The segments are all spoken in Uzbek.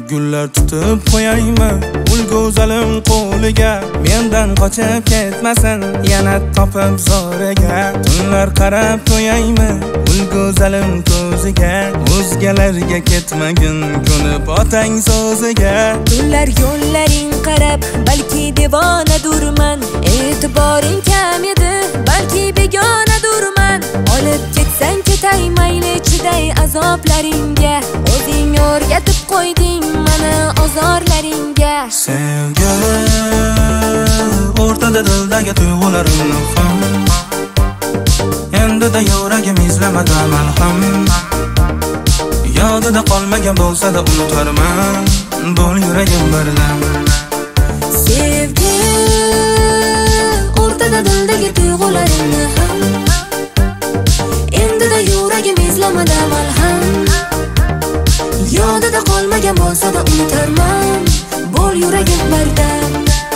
Gullar tutib qo'yaymi ul go'zalim qo'liga, mendan qochib ketmasin yana topib zo'riga. Tunlar qarab qo'yaymi ul go'zalim ko'ziga, o'zgalarga ketmagin ko'nib otang so'ziga. Tunlar yo'llaring qarab balki devonadurman, e'tiboring kam edi balki begonadurman. Olib ketsang ketay mayli chiday azoblaringga, o'zing o'rgatib qo'yding mana ozorlaringga. Sevgi o'rtada dildagi tuyg'ularimni ham, endi-da yuragim izlamada malham. Yodida qolmagan bo'lsa-da unutarman, bo'l yuragim birdan. Sevgi o'rtada dildagi tuyg'ularimni ham, endi-da yuragim izlamada malham. Yodida qolmagan bo'lsa-da unutarman, bo'l yuragim birdan.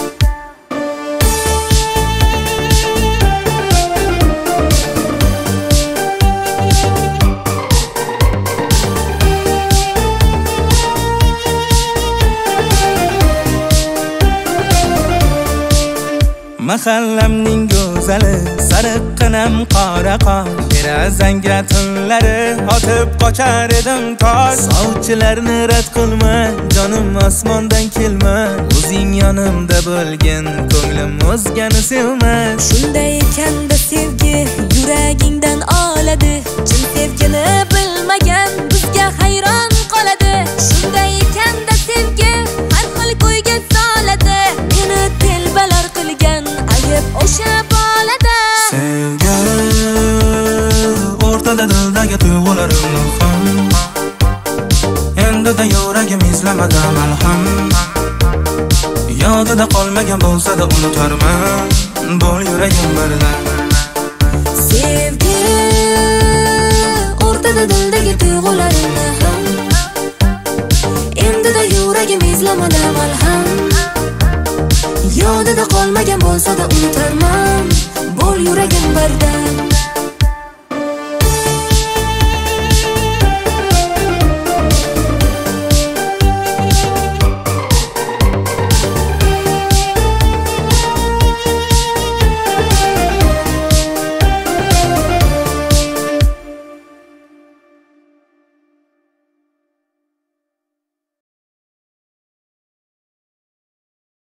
Mahallamning go'zali sariqqinam qora qon, derazangga tunlari otib qochar edim tosh. Sovchilarni rad qilma jonim osmondan kelma, o'zing yonimda bo'lgin ko'nglim o'zgani sevmas. Shunday ekanda sevgi yuragingdan oladi, chin sevgini bilmagan bizga hayron qoladi. Shunday ekanda sevgi har xil ko'yga soladi, meni telbalar qilgan ayib o'sha bolada. Sevgi o'rtada dildagi tuyg'ularimni ham, endi-da yuragim izlamada malham. Yodida qolmagan bo'lsa-da unutarman, bo'l yuragim birdan. Sevgi o'rtada dildagi tuyg'ularimni ham, endi-da yuragim izlamada malham. Yodida qolmagan bo'lsa-da unutarman, bo'l yuragim birdan.